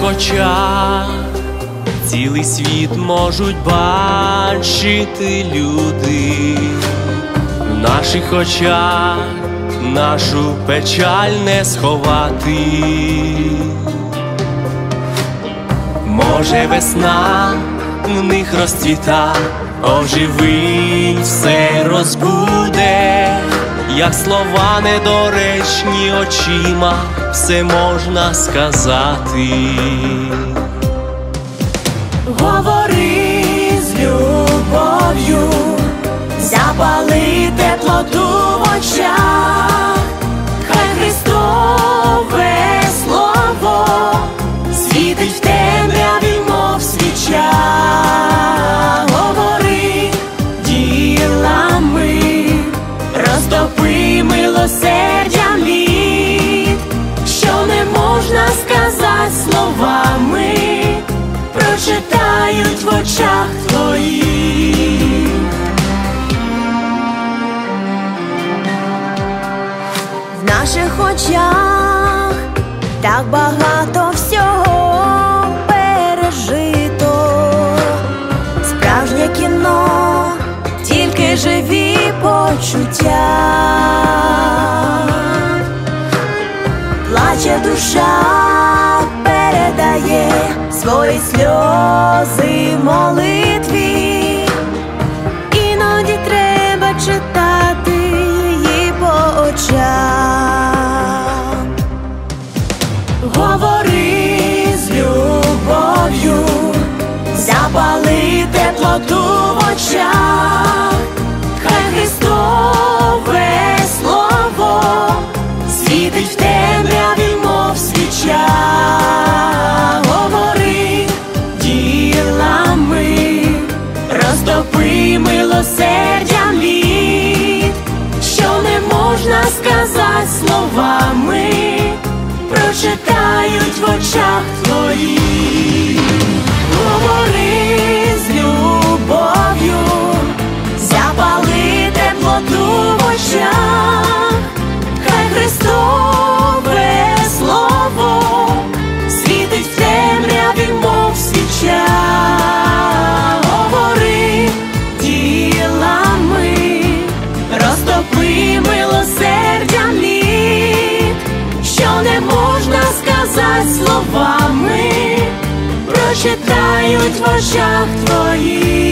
очах цілий світ можуть бачити люди, в наших очах нашу печаль не сховати. Може, весна в них розцвіта, оживить, все розбуде, як слова недоречні очима все можна сказати. Говори з любов'ю, запали теплоту в очах, хай Христове слово світить в темряві, мов свіча. Говори ділами, розтопи милосердям лід, що не можна сказати словами, прочитають в очах твоїх. В наших очах так багато всього пережито, справжнє кіно, тільки живі почуття. Плаче душа, передає свої сльози в молитві, іноді треба читати її по очам. Говори з любов'ю, запали теплоту в очах, хай Христове слово світить в темряві, мов свіча. Говори ділами, розтопи милосердям лід, що не можна сказати словами, прочитають в очах твоїх. Говори з любов'ю, запали теплоту в очах, хай Христове слово світить в темряві, мов свіча. Говори ділами, розтопи милосердям лід, що не можна сказати словами, прочитають в очах твоїх.